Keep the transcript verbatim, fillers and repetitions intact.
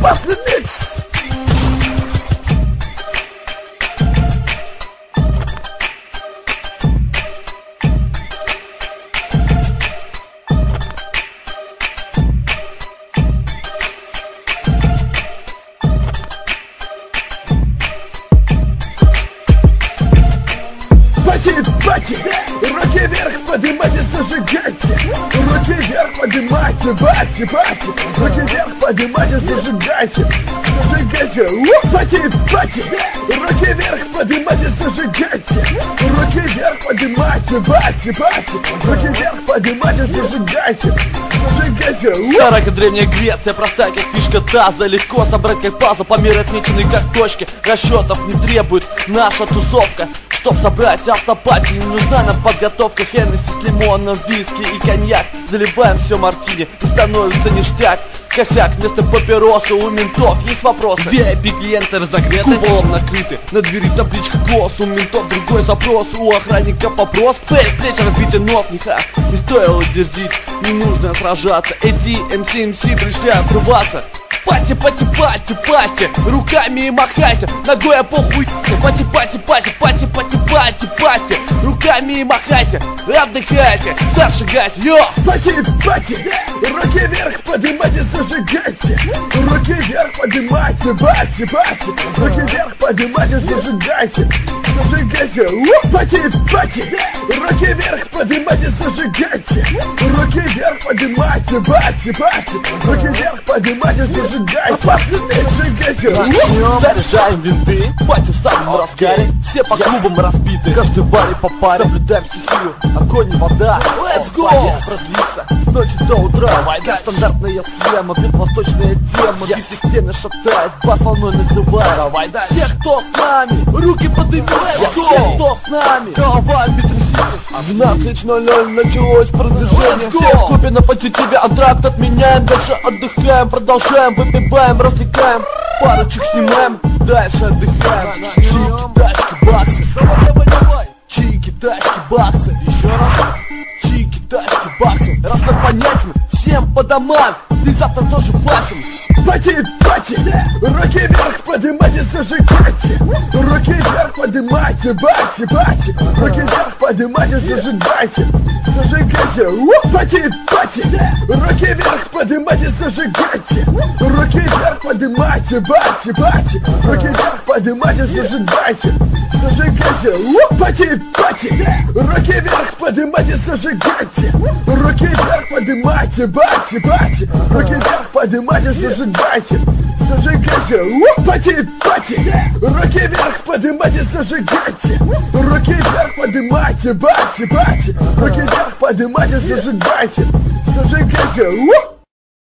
Опасный микс! Пати, пати, руки вверх поднимайте, зажигайте. Руки вверх поднимайте, бати, бати. Руки вверх поднимайте, зажигайте. Зажигайте, у, пати, пати. Руки вверх поднимайте, зажигайте. Руки вверх поднимайте, бати, бати. Руки вверх поднимайте, зажигайте. Зажигайте, у. Старая как древняя Греция, простая как фишка таза. Легко собрать как пазл, по мере отмеченный как точки. Расчетов не требует наша тусовка. Чтоб собрать автопати, не нужна нам подготовка. Хеннесси с лимоном, виски и коньяк. Заливаем все мартини и становится ништяк. Косяк вместо папироса, у ментов есть вопросы. ви ай пи клиенты разогреты, куполом накрыты. На двери табличка ГОС, у ментов другой запрос. У охранника вопрос, фейс, плечи разбитый нос. Неха, не стоило дерзить, не нужно сражаться. Эти эм си эм си пришли отрываться. Пати, пати, пати, пати, руками махайте, ногой похуй. Пати, пати, пати, пати, пати, пати, пати, руками махайте, отдыхайте, зажигайте, йо! Пати, пати, руки вверх поднимайте, зажигайте. Руки вверх поднимайте, бати, бати. Руки вверх поднимайте, зажигайте. Зажигайте, у, пати, пати, руки вверх поднимайте, зажигайте. Руки вверх поднимайте, бати, бати. Руки вверх поднимайте, зажигайте. Опасный микс, зажигайте. Начнем, заряжаем винты, пати в самом разгаре. Все по клубам разбиты, каждый в баре по паре. Наблюдаем стихию, огонь и вода. Let's go! Боясь продлиться с ночи до утра. Война, стандартная схема, бьет восточная тема. Yes. Битые стены шатает, бас волной накрывает. Давай дальше. Все, кто с нами, руки поднимают. Let's go! Все, кто с нами, голова без трясины. двенадцать ноль ноль началось продвижение. Все в клубе на позитиве, антракт отменяем. Дальше отдыхаем, продолжаем, выпиваем, развлекаем. Парочек снимаем, дальше отдыхаем. Чики, тачки, баксы. Давай, давай, давай. Чики, тачки, баксы. Еще раз. Чики, тачки, баксы. Раз так понятен, всем по домам. Ты завтра тоже платим. Пати, пати, руки вверх поднимайте, зажигайте. Руки вверх поднимайте, бати, бати. Руки вверх поднимайте, зажигайте. Зажигайте, у, пати, пати, руки вверх поднимайте, зажигайте. Руки вверх поднимайте, бати, бати. Руки вверх поднимайте, зажигайте. Зажигайте, у, пати, пати, руки вверх поднимайте, зажигайте. Руки вверх поднимайте, бати, бати. Руки вверх поднимайте, зажигайте. Зажигайте, у, пати, пати, руки вверх поднимайте, зажигайте. Руки вверх поднимайте, бати, бати. Руки вверх поднимайте, зажигайте. Зажигайте, у.